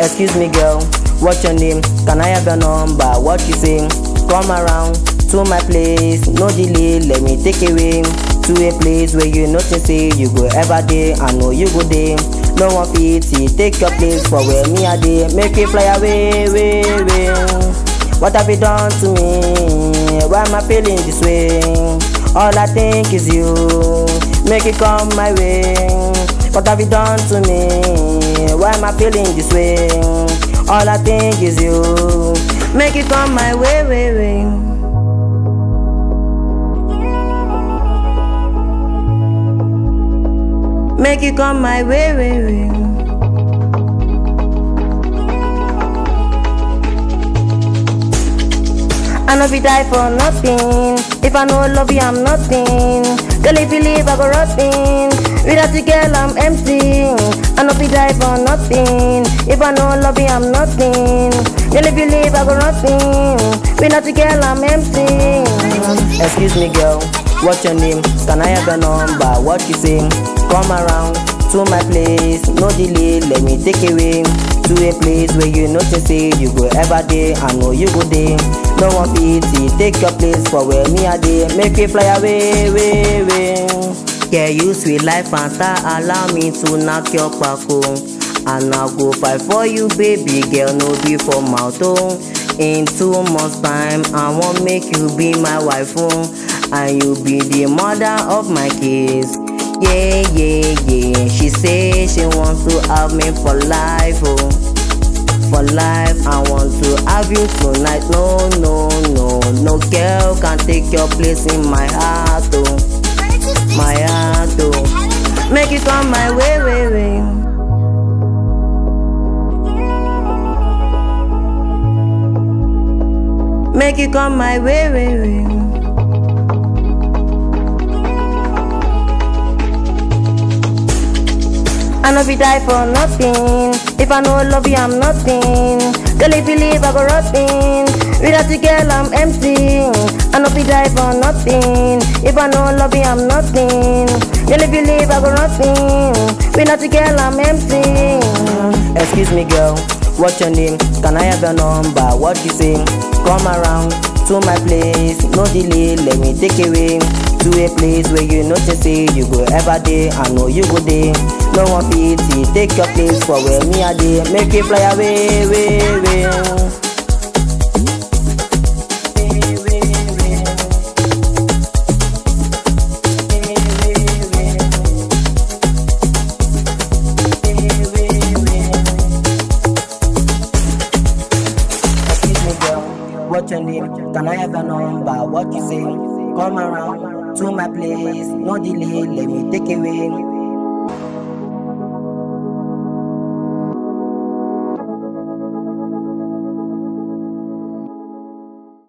Excuse me girl, what's your name? Can I have your number? What you say? Come around to my place, no delay, let me take away to a place where you notice say you go every day. I know you go there, no one fit take your place for where me a day. Make it fly away, way, way. What have you done to me? Why am I feeling this way? All I think is you, make it come my way. What have you done to me? Why am I feeling this way? All I think is you, make it come my way, way, way. Make it come my way, way, way. I know if you die for nothing. If I know love you, I'm nothing. Girl, if you leave, I go rotting. Without you, girl, I'm empty. I know if you die for nothing. If I know love you, I'm nothing. Girl, if you leave, I go rotting. Without you, girl, I'm empty. Excuse me, girl, what's your name? Can I have your number? What you say? Come around to my place, no delay, let me take away to a place where you notice say you go every day. I know you go there, no one fit take your place for where me a day. Make it fly away, way, way. Yeah, you sweet life Fanta, allow me to knock your paco. And I go fight for you, baby girl, no be for mouth. In 2 months time, I won't make you be my wife, and you be the mother of my kids. Yeah, yeah, yeah. She say she wants to have me for life, oh. For life, I want to have you tonight. No, no, no, no girl can take your place in my heart, oh. My heart, oh. Make it come my way, way, way. Make it come my way, way, way. I know if you die for nothing. If I know love you, I'm nothing. Girl, if you leave, I go rotting. Without you, girl, I'm empty. I know if you die for nothing. If I know love you, I'm nothing. Girl, if you leave, I go rotting. Without you, girl, I'm empty. Excuse me, girl, what's your name? Can I have your number? What you say? Come around to my place, no delay, let me take away to a place where you notice say you go every day. I know you go there, no one fit take your place for where me a day. Make it fly away, way, way. What's your name? Can I have a number? What you say? Come around to my place, no delay, let me take away